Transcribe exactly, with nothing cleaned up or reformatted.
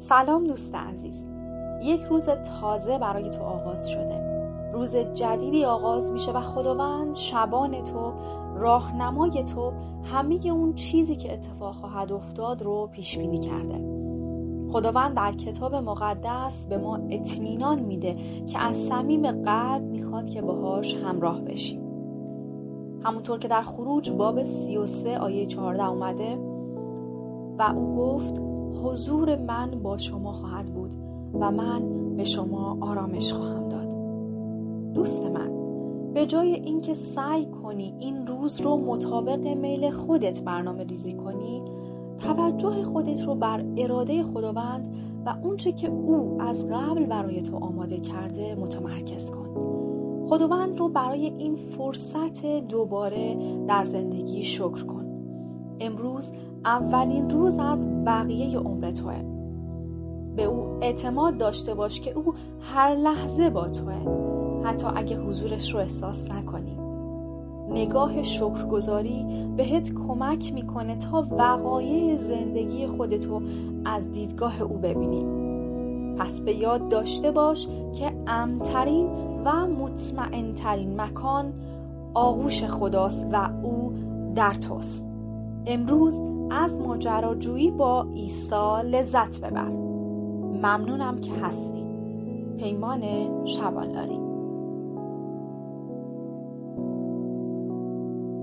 سلام دوست عزیز. یک روز تازه برای تو آغاز شده. روز جدیدی آغاز میشه و خداوند شبان تو، راهنمای تو، همه اون چیزی که اتفاق خواهد افتاد رو پیش بینی کرده. خداوند در کتاب مقدس به ما اطمینان میده که از صمیم قلب میخواد که باهاش همراه بشیم. همونطور که در خروج باب سی و سه آیه چهارده اومده و او گفت حضور من با شما خواهد بود و من به شما آرامش خواهم داد. دوست من، به جای اینکه سعی کنی این روز رو مطابق میل خودت برنامه ریزی کنی، توجه خودت رو بر اراده خداوند و اونچه که او از قبل برای تو آماده کرده متمرکز کن. خداوند رو برای این فرصت دوباره در زندگی شکر کن. امروز اولین روز از بقیه عمر توه. به او اعتماد داشته باش که او هر لحظه با توه، حتی اگه حضورش رو احساس نکنی. نگاه شکرگزاری بهت کمک میکنه تا وقایع زندگی خودتو از دیدگاه او ببینی. پس به یاد داشته باش که امن‌ترین و مطمئن‌ترین مکان آغوش خداست و او در توست. امروز از ماجراجویی با عیسی لذت ببر. ممنونم که هستی. پیمان شبانلاری.